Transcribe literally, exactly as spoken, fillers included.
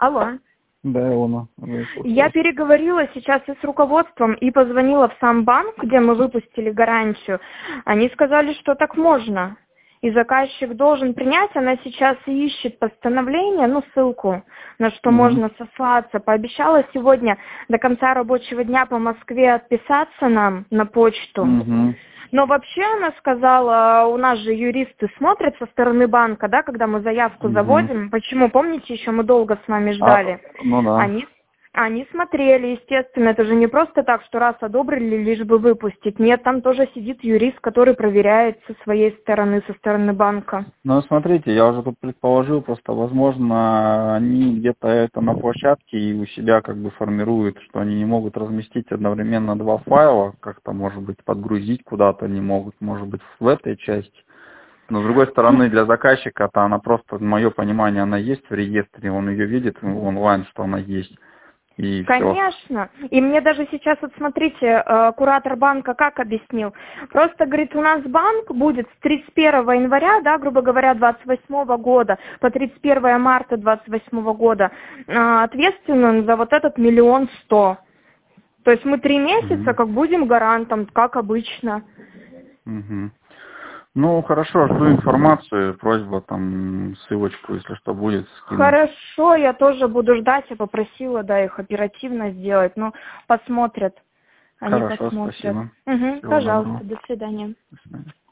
Алло. Да, Илона. Я переговорила сейчас и с руководством, и позвонила в сам банк, где мы выпустили гарантию. Они сказали, что так можно. И заказчик должен принять, она сейчас ищет постановление, ну, ссылку, на что Угу. можно сослаться. Пообещала сегодня до конца рабочего дня по Москве отписаться нам на почту. Угу. Но вообще она сказала, у нас же юристы смотрят со стороны банка, да, когда мы заявку Угу. заводим. Почему? Помните, еще мы долго с вами ждали. А, ну да. Они, они смотрели, естественно, это же не просто так, что раз одобрили, лишь бы выпустить. Нет, там тоже сидит юрист, который проверяет со своей стороны, со стороны банка. Ну, смотрите, я уже тут предположил, просто, возможно, они где-то это на площадке и у себя как бы формируют, что они не могут разместить одновременно два файла, как-то, может быть, подгрузить куда-то не могут, может быть, в этой части. Но, с другой стороны, для заказчика-то она просто, мое понимание, она есть в реестре, он ее видит онлайн, что она есть. И Конечно. Все. И мне даже сейчас, вот смотрите, куратор банка как объяснил. Просто, говорит, у нас банк будет с тридцать первого января, да, грубо говоря, двадцать восьмого года по тридцать первое марта двадцать восьмого года ответственен за вот этот миллион сто. То есть мы три месяца угу. как будем гарантом, как обычно. Угу. Ну, хорошо, жду информацию, просьба там, ссылочку, если что будет, скинуть. Хорошо, я тоже буду ждать, я попросила, да, их оперативно сделать, ну, посмотрят, они Хорошо, посмотрят. спасибо. Угу, Всего пожалуйста, доброго. до свидания. До свидания.